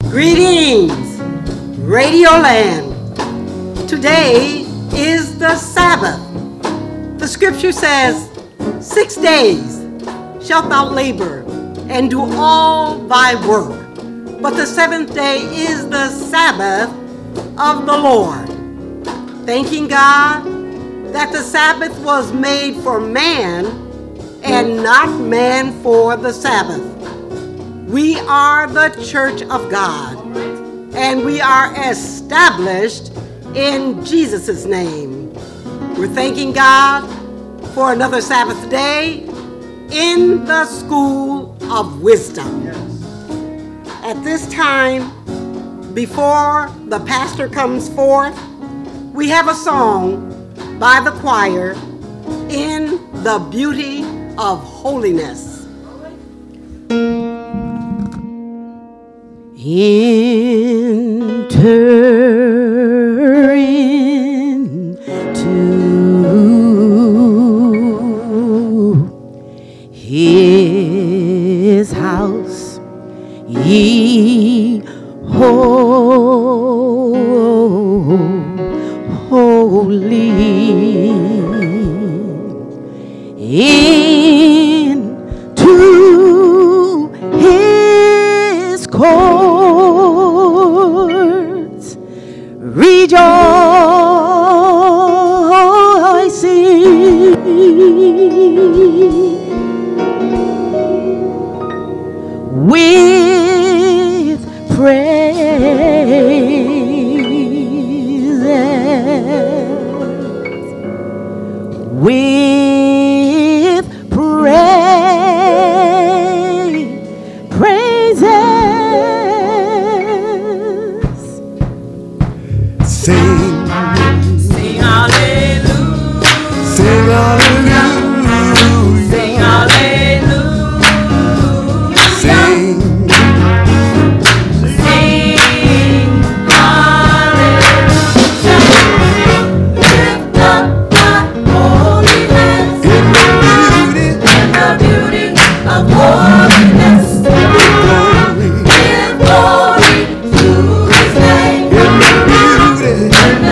Greetings, Radio Land. Today is the Sabbath. The scripture says, 6 days shalt thou labor and do all thy work. But the seventh day is the Sabbath of the Lord. Thanking God that the Sabbath was made for man and not man for the Sabbath. We are the Church of God, and we are established in Jesus' name. We're thanking God for another Sabbath day in the School of Wisdom. At this time, before the pastor comes forth, we have a song by the choir, In the Beauty of Holiness. Enter into his house, ye holy, into his courts, rejoicing, with praises, with praises. Sing hallelujah. Sing hallelujah. Sing hallelujah. Sing. Sing hallelujah. Lift up the holiness. In the beauty of holiness. glory. Give glory to his name. In the beauty In the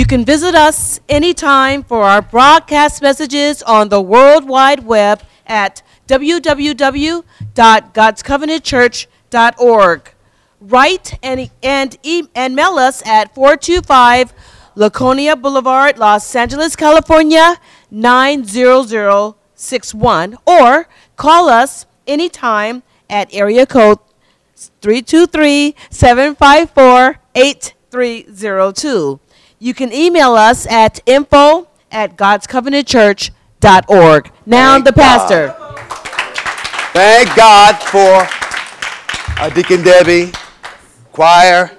can visit us anytime for our broadcast messages on the World Wide Web at www.godscovenantchurch.org. Write and mail us at 425 Laconia Boulevard, Los Angeles, California, 90061, or call us anytime at area code 323-754-8302. You can email us at info@godscovenantchurch.org. Now Thank the pastor. God. Thank God for Deacon Debbie, choir.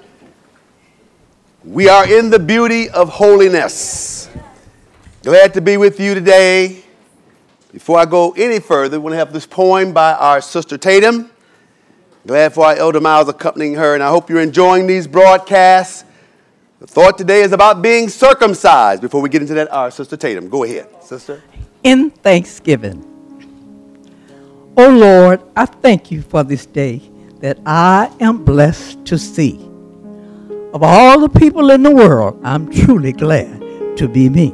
We are in the beauty of holiness. Glad to be with you today. Before I go any further, we want to have this poem by our sister Tatum. Glad for our Elder Miles accompanying her, and I hope you're enjoying these broadcasts. The thought today is about being circumcised. Before we get into that, our sister Tatum, go ahead, sister. In thanksgiving. O Lord, I thank you for this day that I am blessed to see. Of all the people in the world, I'm truly glad to be me.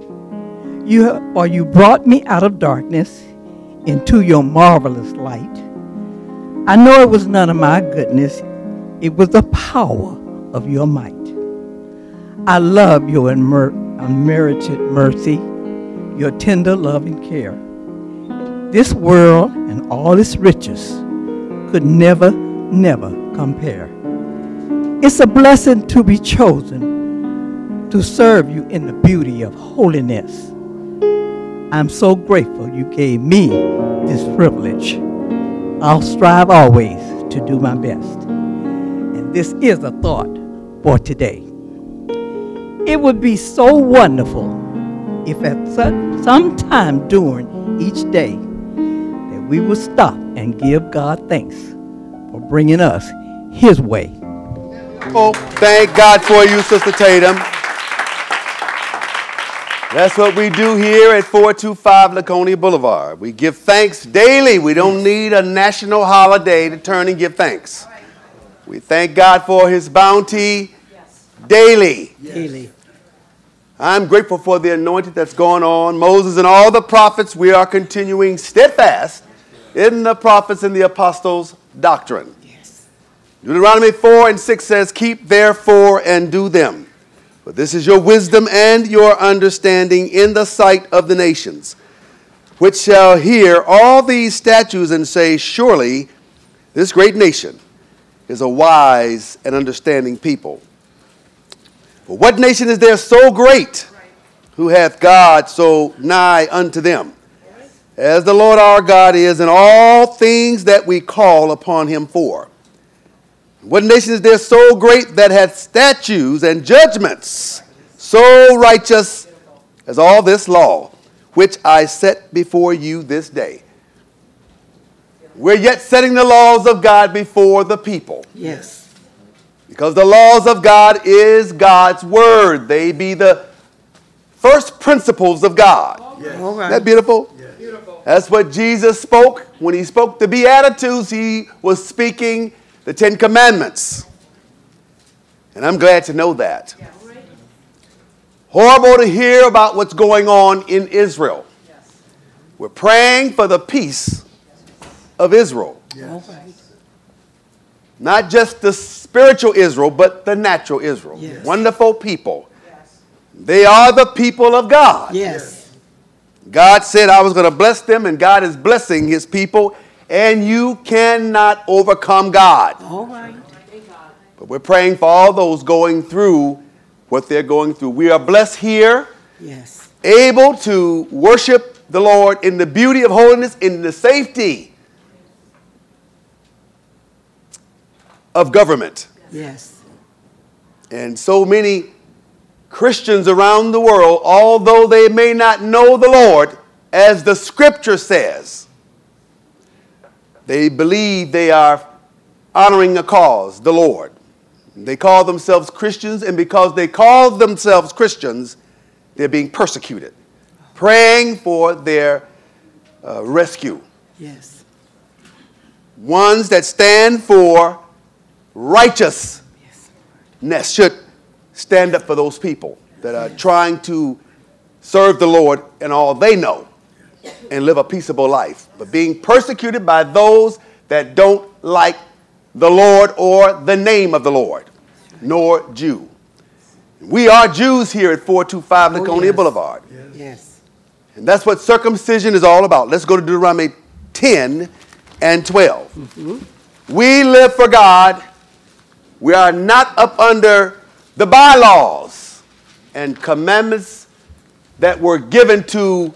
You brought me out of darkness into your marvelous light. I know it was none of my goodness. It was the power of your might. I love your unmerited mercy, your tender love and care. This world and all its riches could never compare. It's a blessing to be chosen to serve you in the beauty of holiness. I'm so grateful you gave me this privilege. I'll strive always to do my best. And this is a thought for today. It would be so wonderful if at some time during each day that we would stop and give God thanks for bringing us his way. Oh, thank God for you, Sister Tatum. That's what we do here at 425 Laconia Boulevard. We give thanks daily. We don't need a national holiday to turn and give thanks. We thank God for his bounty daily. Daily. I'm grateful for the anointing that's going on. Moses and all the prophets, we are continuing steadfast in the prophets and the apostles' doctrine. Deuteronomy 4:6 says, keep therefore and do them. For this is your wisdom and your understanding in the sight of the nations, which shall hear all these statutes and say, surely this great nation is a wise and understanding people. For what nation is there so great, who hath God so nigh unto them, as the Lord our God is in all things that we call upon him for? What nation is there so great that hath statutes and judgments so righteous as all this law, which I set before you this day? We're yet setting the laws of God before the people. Yes. Because the laws of God is God's word. They be the first principles of God. Yes. All right. Isn't that beautiful? Yes. Beautiful. That's what Jesus spoke. When he spoke the Beatitudes, he was speaking the Ten Commandments. And I'm glad to know that. Yes. Horrible to hear about what's going on in Israel. Yes. We're praying for the peace of Israel. Yes. All right. Not just the spiritual Israel, but the natural Israel. Yes. Wonderful people. Yes. They are the people of God. Yes. God said I was going to bless them, and God is blessing his people, and you cannot overcome God. All right. But we're praying for all those going through what they're going through. We are blessed here, yes, able to worship the Lord in the beauty of holiness, in the safety of government. Yes. And so many Christians around the world, although they may not know the Lord, as the scripture says, they believe they are honoring a cause, the Lord. They call themselves Christians, and because they call themselves Christians, they're being persecuted, praying for their rescue. Yes. Ones that stand for righteousness should stand up for those people. that are trying to serve the Lord in all they know and live a peaceable life, but being persecuted by those that don't like the Lord or the name of the Lord, nor Jew. We are Jews here at 425 Laconia yes. Boulevard. Yes. And that's what circumcision is all about. Let's go to Deuteronomy 10 and 12. Mm-hmm. We live for God. We are not up under the bylaws and commandments that were given to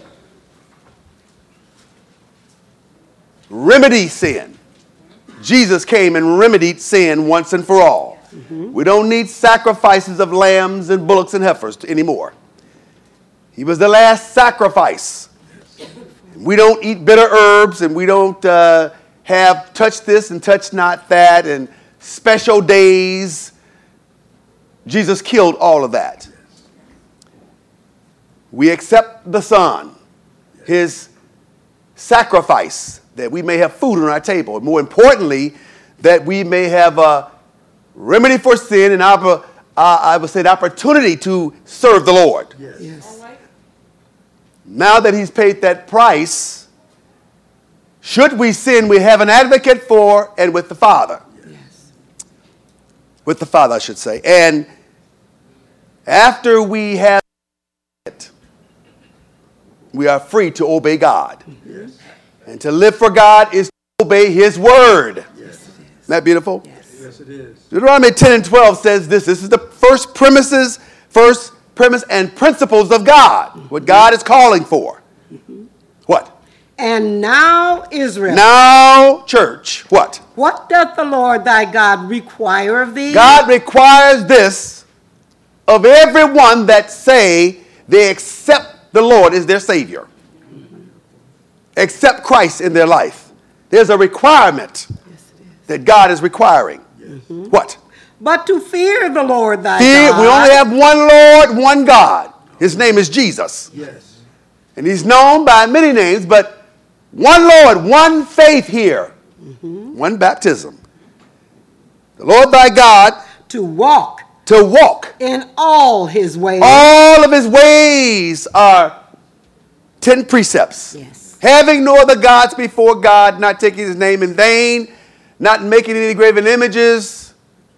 remedy sin. Jesus came and remedied sin once and for all. Mm-hmm. We don't need sacrifices of lambs and bullocks and heifers anymore. He was the last sacrifice. We don't eat bitter herbs, and we don't have touch this and touch not that and special days. Jesus killed all of that. We accept the Son, his sacrifice, that we may have food on our table. And more importantly, that we may have a remedy for sin and I would say the opportunity to serve the Lord. Yes. Yes. Now that he's paid that price, should we sin, we have an advocate for and with the Father. Yes. With the Father, I should say. And after we have it, we are free to obey God. Yes. And to live for God is to obey his word. Yes. Isn't that beautiful? Yes. Yes, it is. Deuteronomy 10 and 12 says this. This is the first premise and principles of God. What God is calling for. What? And now, Israel, Now, church, what? what doth the Lord thy God require of thee? God requires this of everyone that say they accept the Lord as their Savior. Accept Christ in their life. There's a requirement that God is requiring. What? But to fear the Lord thy Fear, God. we only have one Lord, one God. His name is Jesus. Yes. And he's known by many names, but one Lord, one faith here, one baptism. The Lord thy God to walk to walk. in all his ways. All of his ways are 10 precepts. Yes. Having no other gods before God, not taking his name in vain, not making any graven images,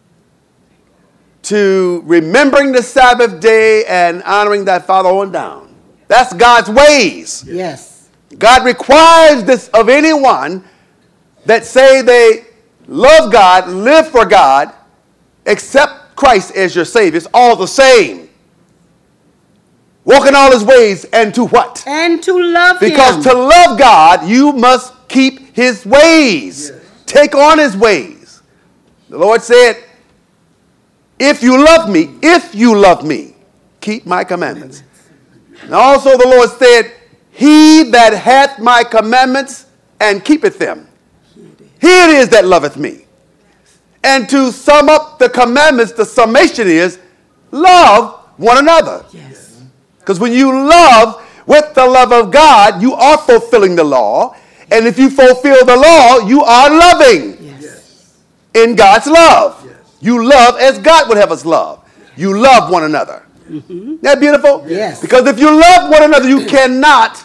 to remembering the Sabbath day and honoring thy father on down. That's God's ways. Yes. God requires this of anyone that say they love God, live for God, accept Christ as your Savior. It's all the same. Walk in all his ways and to what? And to love Because him. to love God, you must keep his ways. Yes. Take on his ways. The Lord said, if you love me, keep my commandments. And also the Lord said, he that hath my commandments and keepeth them, he it is that loveth me. And to sum up the commandments, the summation is, love one another. Yes. Because when you love with the love of God, you are fulfilling the law. And if you fulfill the law, you are loving Yes. in God's love. Yes. You love as God would have us love. You love one another. Isn't that beautiful? Yes. Because if you love one another, you cannot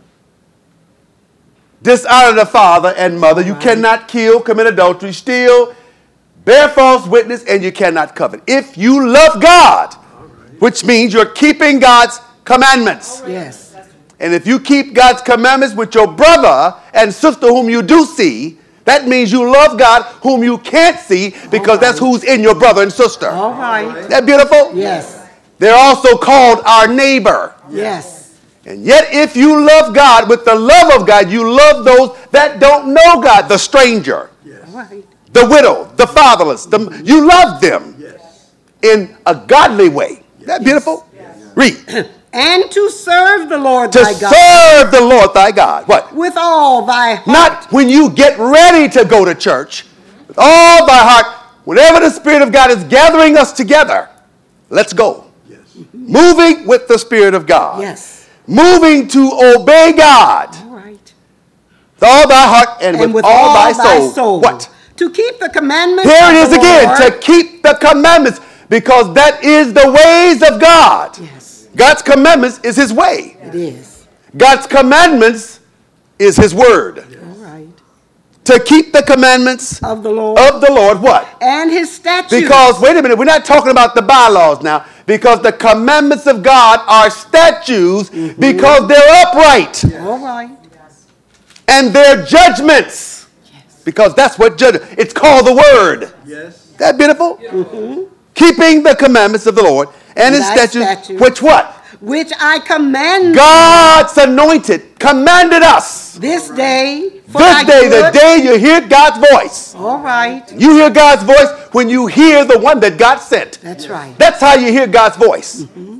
dishonor the father and mother. You cannot kill, commit adultery, steal, bear false witness, and you cannot covet. If you love God, which means you're keeping God's commandments. Yes. And if you keep God's commandments with your brother and sister whom you do see, that means you love God whom you can't see, because that's who's in your brother and sister. All right. Isn't that beautiful? Yes. They're also called our neighbor. Yes. And yet if you love God with the love of God, you love those that don't know God, the stranger, All right. the widow, the fatherless. You love them Yes. in a godly way. Isn't that beautiful? Read. And to serve the Lord To thy God serve the Lord thy God. What? with all thy heart. Not when you get ready to go to church. With all thy heart. Whenever the Spirit of God is gathering us together, let's go. Yes. Moving with the Spirit of God. Yes. Moving to obey God. All right. With all thy heart and, with all thy soul. What? To keep the commandments Here it of is the again. Lord. To keep the commandments. because that is the ways of God. Yes, God's commandments is his way. it is. God's commandments is his word. All right. To keep the commandments Of the Lord. of the Lord, what? And his statutes. Because, wait a minute, we're not talking about the bylaws now. Because the commandments of God are statutes because they're upright. All right. And they're judgments. Because that's what judge. It's called the word. Yes. That beautiful? Keeping the commandments of the Lord and his Thy statutes, statutes. which what? Which I command God's anointed commanded us. this day for This thy day, the good. day you hear God's voice. All right. You hear God's voice when you hear the one that God sent. That's right. That's how you hear God's voice.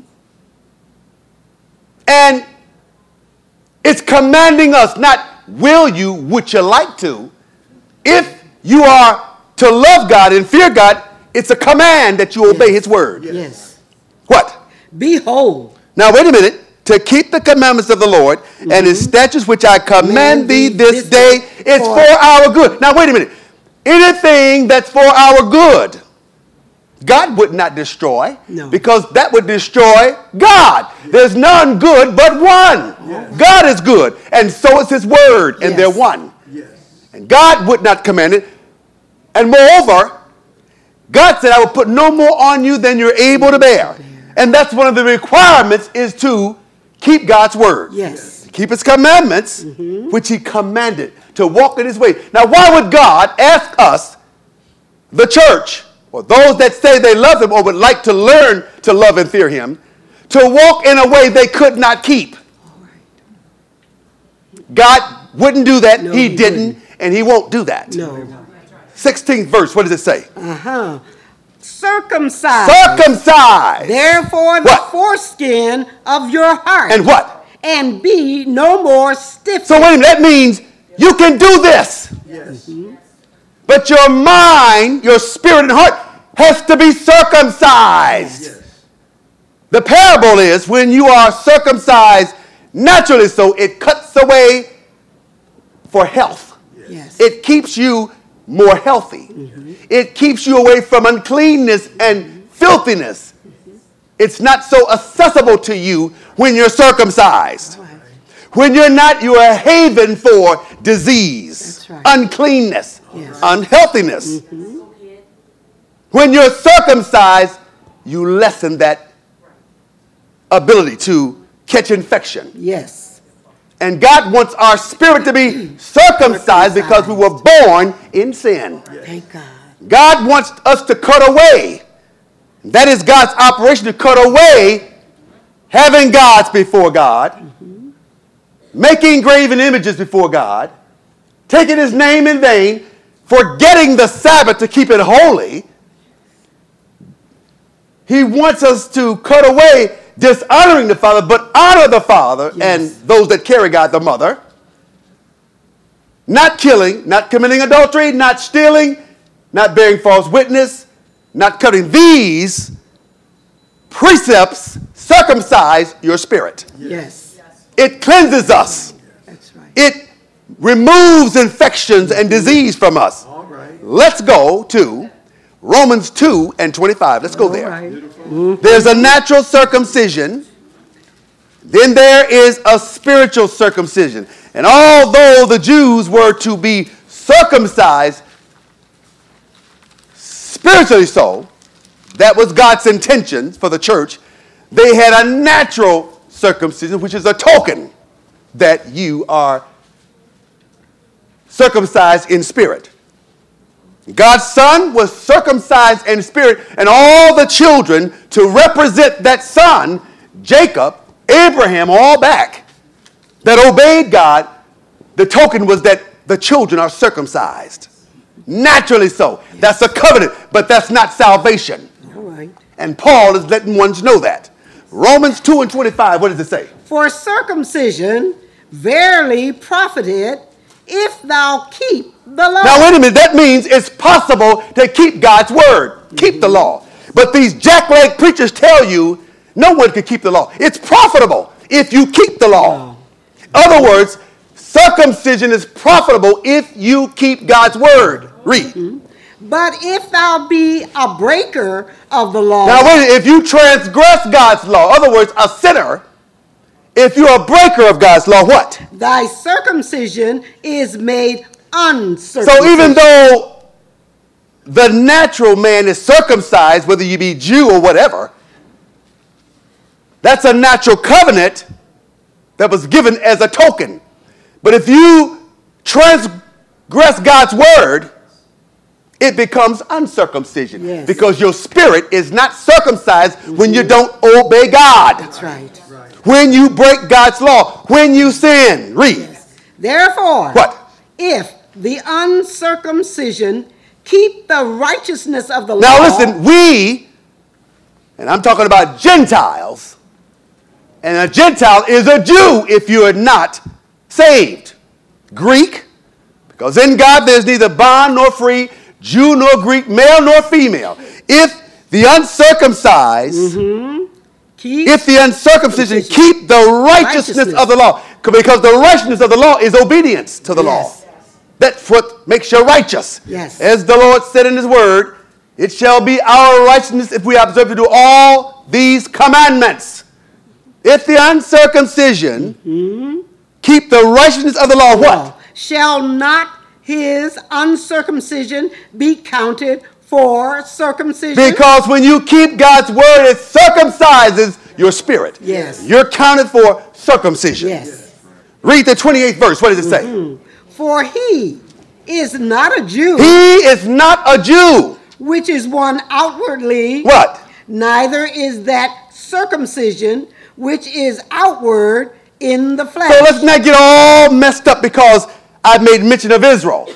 And it's commanding us, not will you, would you like to. If you are to love God and fear God, it's a command that you obey his word. Yes. What? Behold. Now, wait a minute. To keep the commandments of the Lord and his statutes, which I command thee this day, it's for our good. Now, wait a minute. Anything that's for our good, God would not destroy, No. because that would destroy God. There's none good but one. God is good, and so is his word, and Yes. they're one. Yes. And God would not command it. And moreover, God said, I will put no more on you than you're able to bear. And that's one of the requirements, is to keep God's word. Yes. Keep his commandments, which he commanded, to walk in his way. Now, why would God ask us, the church, or those that say they love him or would like to learn to love and fear him, to walk in a way they could not keep? God wouldn't do that. No, he he didn't, wouldn't. and he won't do that. No. 16th verse, what does it say? Uh-huh. Circumcised. Circumcised. Therefore the What? foreskin of your heart. And what? And be no more stiff. So wait a minute, that means you can do this. Yes. But your mind, your spirit and heart has to be circumcised. Yes. The parable is when you are circumcised naturally, so it cuts away for health. Yes. It keeps you more healthy. It keeps you away from uncleanness and filthiness. It's not so accessible to you when you're circumcised. When you're not, you're a haven for disease, That's right. uncleanness, Yes. unhealthiness. When you're circumcised, you lessen that ability to catch infection. Yes. And God wants our spirit to be circumcised because we were born in sin. Thank God. God wants us to cut away. That is God's operation, to cut away having gods before God, making graven images before God, taking his name in vain, forgetting the Sabbath to keep it holy. He wants us to cut away dishonoring the Father, but honor the Father and those that carry God, the Mother. Not killing, not committing adultery, not stealing, not bearing false witness, not cutting these precepts circumcise your spirit. Yes. It cleanses us. That's right. It removes infections and disease from us. All right. Let's go to Romans 2 and 25. Let's go All there. right. There's a natural circumcision. Then there is a spiritual circumcision. And although the Jews were to be circumcised, spiritually so, that was God's intention for the church, they had a natural circumcision, which is a token that you are circumcised in spirit. God's son was circumcised in spirit, and all the children to represent that son, Jacob, Abraham, all back, that obeyed God, the token was that the children are circumcised. Naturally so. That's a covenant, but that's not salvation. All right. And Paul is letting ones know that. Romans 2 and 25, what does it say? For circumcision verily profited if thou keep the law. Now, wait a minute. That means it's possible to keep God's word, keep the law. But these jackleg preachers tell you no one can keep the law. It's profitable if you keep the law. In other words, circumcision is profitable if you keep God's word. Read. But if thou be a breaker of the law, Now, wait, if you transgress God's law, in other words, a sinner, if you're a breaker of God's law, what? thy circumcision is made uncircumcision. So even though the natural man is circumcised, whether you be Jew or whatever, that's a natural covenant that was given as a token. But if you transgress God's word, it becomes uncircumcision. Yes. Because your spirit is not circumcised when you don't obey God. That's right. When you break God's law, when you sin. Read. Therefore, What? if the uncircumcision keep the righteousness of the Now law, listen, we, and I'm talking about Gentiles, and a Gentile is a Jew if you are not saved. Greek, because in God there's neither bond nor free, Jew nor Greek, male nor female. If the uncircumcised, keep if the uncircumcision keep the righteousness of the law, because the righteousness of the law is obedience to the law. Yes. That's what makes you righteous. Yes. As the Lord said in his word, it shall be our righteousness if we observe to do all these commandments. If the uncircumcision keep the righteousness of the law, what? shall not his uncircumcision be counted for circumcision? Because when you keep God's word, it circumcises your spirit. Yes. You're counted for circumcision. Yes. Read the 28th verse. What does it say? For he is not a Jew, He is not a Jew. which is one outwardly. What? Neither is that circumcision, which is outward in the flesh. So let's not get all messed up because I've made mention of Israel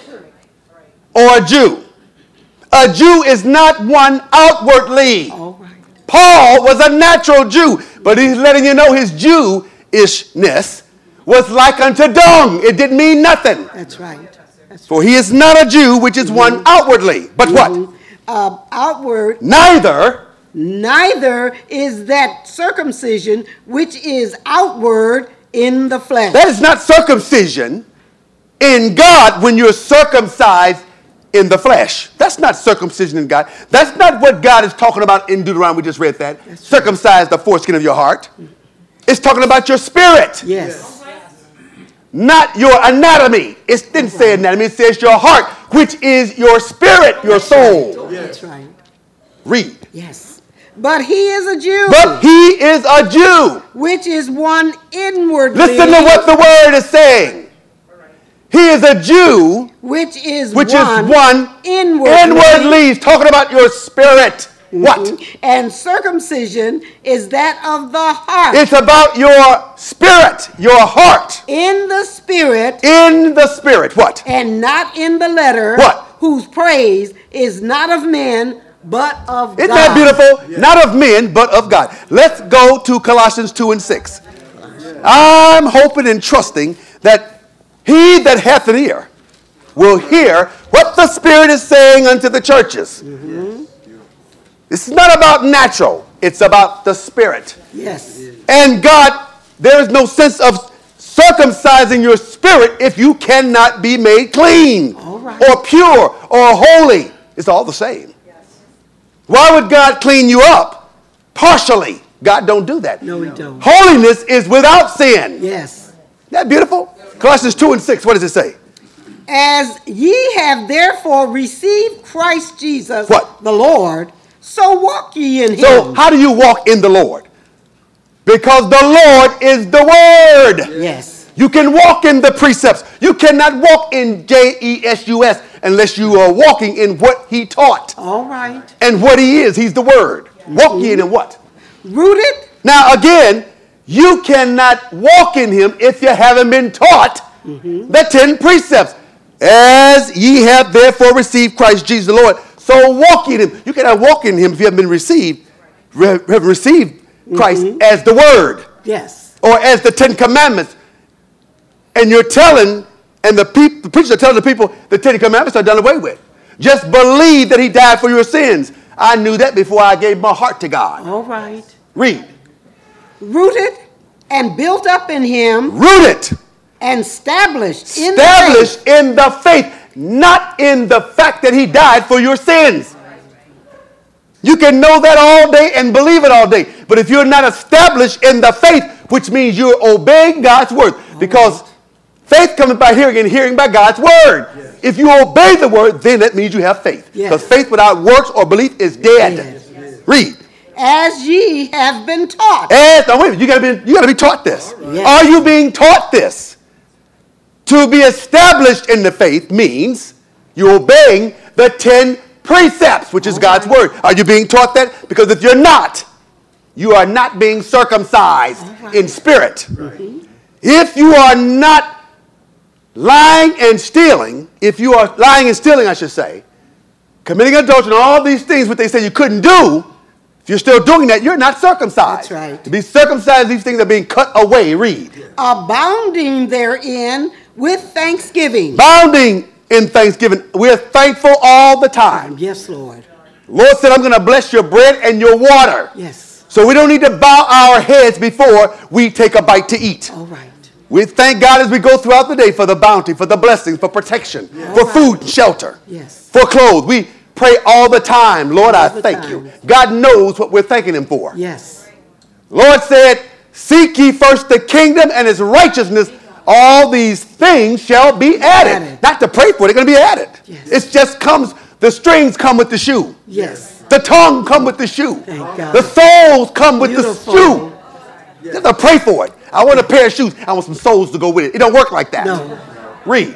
or a Jew. A Jew is not one outwardly. All right. Paul was a natural Jew, but he's letting you know his Jewishness was like unto dung. It didn't mean nothing. That's right. That's For he is not a Jew, which is one outwardly. But what? outward. Neither. Neither is that circumcision, which is outward in the flesh. That is not circumcision in God when you're circumcised in the flesh. That's not circumcision in God. That's not what God is talking about in Deuteronomy. We just read that. Circumcise the foreskin of your heart. It's talking about your spirit, Yes. not your anatomy. It didn't say anatomy. It says your heart, which is your spirit, your soul. That's right. Read. Yes. But he is a Jew, But he is a Jew. which is one inwardly. Listen to what the word is saying. He is a Jew, Which is which one, is one inwardly. He's talking about your spirit. What? And circumcision is that of the heart. It's about your spirit, your heart. In the spirit In the spirit. What? and not in the letter. What? Whose praise is not of men, but of Isn't God. that beautiful? Not of men, but of God. Let's go to Colossians 2 and 6. I'm hoping and trusting that he that hath an ear will hear what the Spirit is saying unto the churches. This is not about natural. It's about the Spirit. Yes. And God, there is no sense of circumcising your spirit if you cannot be made clean All right. or pure or holy. It's all the same. Why would God clean you up partially? God don't do that. No, we don't. Holiness is without sin. Yes. Isn't that beautiful? Colossians 2 and 6, what does it say? As ye have therefore received Christ Jesus, What? the Lord, so walk ye in him. So how do you walk in the Lord? Because the Lord is the Word. Yes. You can walk in the precepts. You cannot walk in Jesus unless you are walking in what he taught All right. and what he is. He's the Word. Walk ye in what? Rooted. Now again, you cannot walk in him if you haven't been taught the 10 precepts. As ye have therefore received Christ Jesus the Lord, so walk in him. You cannot walk in him if you haven't been received Christ as the Word Yes. or as the 10 Commandments. And you're telling, and the preachers are telling the people the 10 Commandments are done away with. Just believe that he died for your sins. I knew that before I gave my heart to God. All right. Read. Rooted and built up in him Rooted. and established in the faith. Established in the faith. not in the fact that he died for your sins. You can know that all day and believe it all day. But if you're not established in the faith, which means you're obeying God's word, because faith comes by hearing and hearing by God's word. Yes. If you obey the word, then that means you have faith. Because faith without works or belief is dead. Yes. Read. As ye have been taught. Now wait a minute, you gotta be taught this. Yes. Are you being taught this? To be established in the faith means you're obeying the 10 precepts, which is God's word. Are you being taught that? Because if you're not, you are not being circumcised in spirit. Right. If you are not lying and stealing, I should say, committing adultery and all these things, what they say you couldn't do, if you're still doing that, you're not circumcised. That's right. To be circumcised, these things are being cut away. Read. Abounding therein with thanksgiving. Abounding in thanksgiving. We're thankful all the time. Yes, Lord. Lord said, I'm going to bless your bread and your water. Yes. So we don't need to bow our heads before we take a bite to eat. All right. We thank God as we go throughout the day for the bounty, for the blessings, for protection, for food, shelter, for clothes. We pray all the time. Lord, I thank you. God knows what we're thanking him for. Yes. Lord said, seek ye first the kingdom and his righteousness. All these things shall be added. Not to pray for it, they're going to be added. Yes. It just comes, the strings come with the shoe. Yes. The tongue come with the shoe. Thank God. The souls come with the shoe. You have to pray for it. I want a pair of shoes. I want some souls to go with it. It don't work like that. No. Read.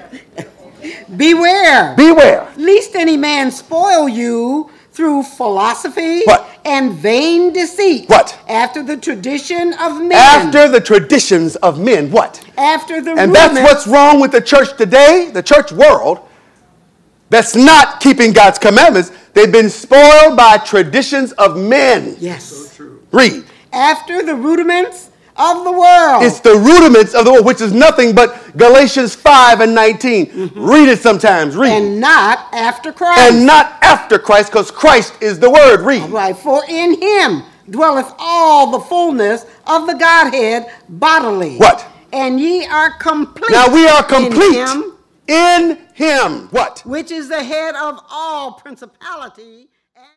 Beware. Beware. Lest any man spoil you through philosophy and vain deceit. What? After the tradition of men. After the traditions of men. What? After the And that's what's wrong with the church today, the church world, that's not keeping God's commandments. They've been spoiled by traditions of men. Yes. So true. Read. After the rudiments of the world. It's the rudiments of the world, which is nothing but Galatians 5 and 19. Mm-hmm. Read it sometimes. Read. And not after Christ. And not after Christ, because Christ is the word. Read. All right. For in him dwelleth all the fullness of the Godhead bodily. What? And ye are complete. Now we are complete in him. In him. What? Which is the head of all principality.